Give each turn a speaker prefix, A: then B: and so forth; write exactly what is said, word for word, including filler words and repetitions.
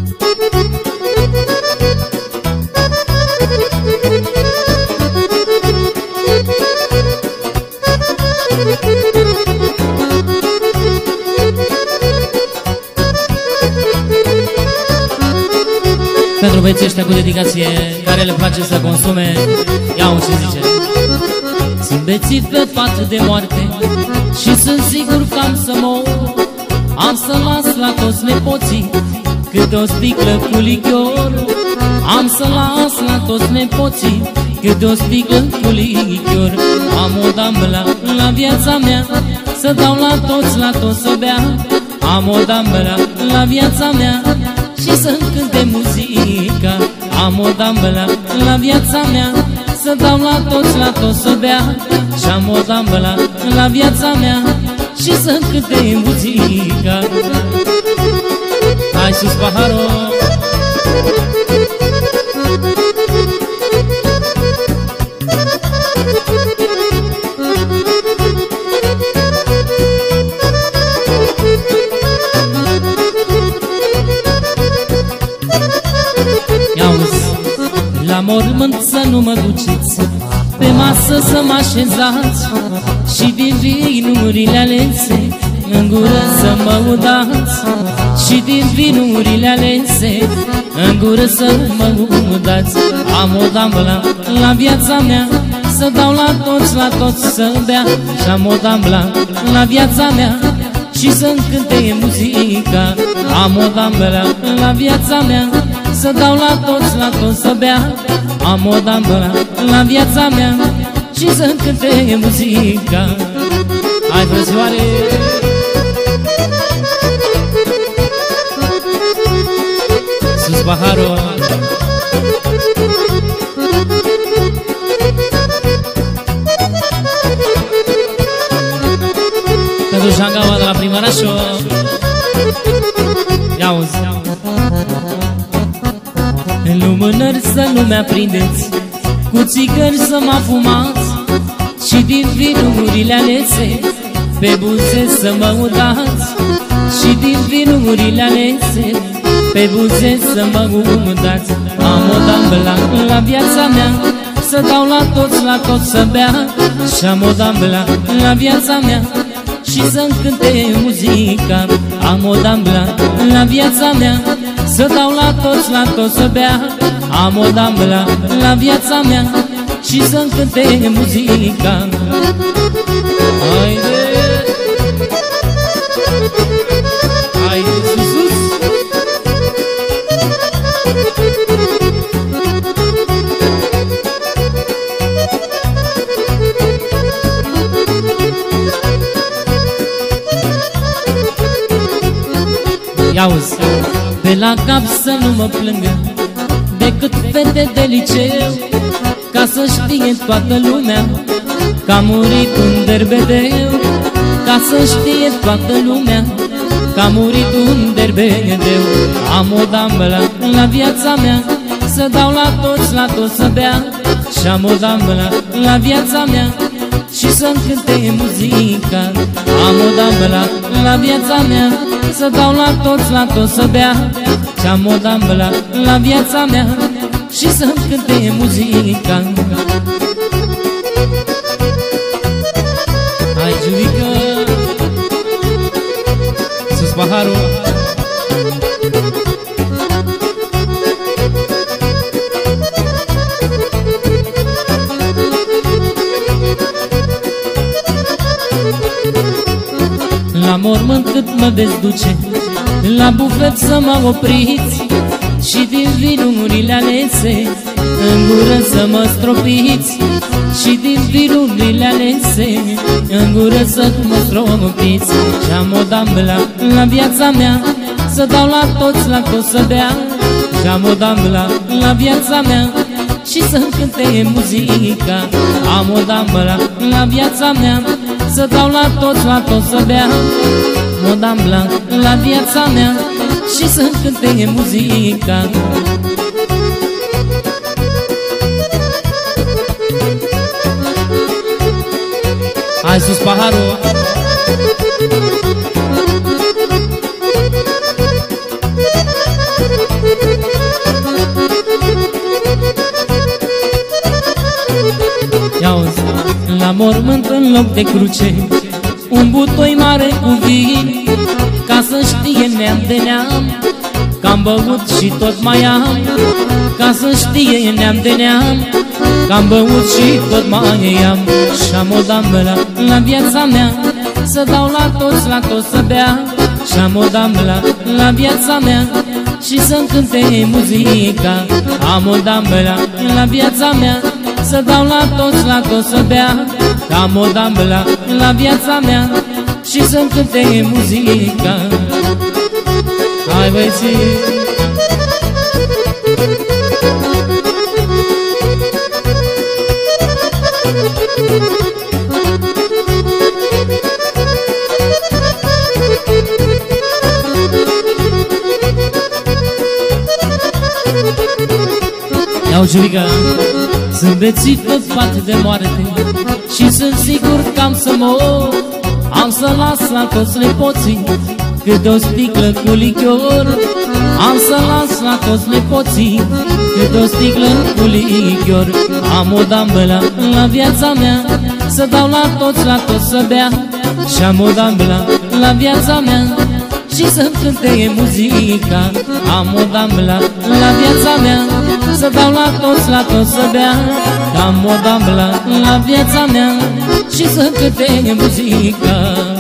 A: Pentru băieții ăștia cu dedicație, care le place să consume, iau ce zice. Sunt bețit pe pat de moarte și sunt sigur că am să mor. Am să las la toți nepoții câte o sticlă cu lichior. Am să las la toți nepoții câte o sticlă cu lichior. Am o damă la, la viața mea, să dau la toți, la toți să bea. Am o damă la, la viața mea și să-mi cânte muzica. Am o damă la, la viața mea, să dau la toți, la toți să bea. Și-am o damă la, la viața mea și să-mi cânte muzica. Hai sus paharul! La mormânt să nu mă duceți, pe masă să mă așezați și din vinurile alese în gură să mă udați. Și din vinurile alese în gură să mă udați. Am o damă la, la viața mea, să dau la toți, la toți să bea. Și am o damă la, la viața mea și să-mi cânte muzica. Am o damă la, la viața mea, să dau la toți, la toți să bea. Am o damă la, la viața mea și să-mi cânte muzica. Hai frățioare! Sus paharul! Pentru Jangaua de la Primărașul. Ia-uzi! În lumânări să nu mi-aprindeți, cu țigări să mă afumați și din vinurile alese pe buze să mă udați. Și din vinurile alese pe buze să mă udați. Am o damă la, la viața mea, să dau la toți, la toți să bea. Și am o damă la, la viața mea și să-mi cânte muzica. Am o damă la, la viața mea, să dau la toți, la toți să bea. Am o damă la, la viața mea și să-mi cânte muzica. Haide! Haide sus, sus! Ia-uzi! Pe la cap să nu mă plângă decât fete de liceu, ca să știe toată lumea că a murit un derbedeu. Ca să știe toată lumea că a murit un derbedeu. Am o damă la, la viața mea, să dau la toți, la toți să bea. Și am o damă la, la viața mea și să-mi cânte muzica. Am o damă la, la viața mea, să dau la toți, la toți să bea. Și am o damă la, la viața mea și să-mi cânte muzica. Hai, Giulică! Sus paharul! La mormânt cât mă veți duce, la bufet să mă opriți și din vinurile alese în gură să mă stropiți. Și din vinurile alese în gură să mă stropiți. Și am o damă la, la viața mea, să dau la toți, la toți să bea. Și am o damă la, la viața mea și să-mi cânte muzica. Am o damă la, la viața mea, să dau la toți, la toți să bea. O damă la, la viața mea și să-mi cânte muzica. Hai sus paharul! mormânt în loc de cruce, un butoi mare cu vin, ca să știe neam de neam că-am băut și tot mai am. Ca să știe neam de neam că-am băut și tot mai am. Și-am o damă la, la viața mea, să dau la toți, la toți să bea. Și-am o damă la, la viața mea, și să-mi cânte muzica. Am o damă la, la viața mea, să dau la toți, la toți să bea. Am o damă la, la viața mea, și să-mi cânte muzica. Hai băieții! Iau jurică, sunt bețit pe pat de moarte și sunt sigur că am să mor. Am să las la toți nepoții câte o sticlă cu lichior. Am să las la toți nepoții câte o sticlă cu lichior. Am o damă la, la viața mea, să dau la toți, la toți să bea. Și am o damă la, la viața mea, și să-mi cânte muzica. Am o damă la, la viața mea, să dau la toți, la toți să bea. Am o damă la, la viața mea, și să-mi cânte muzica.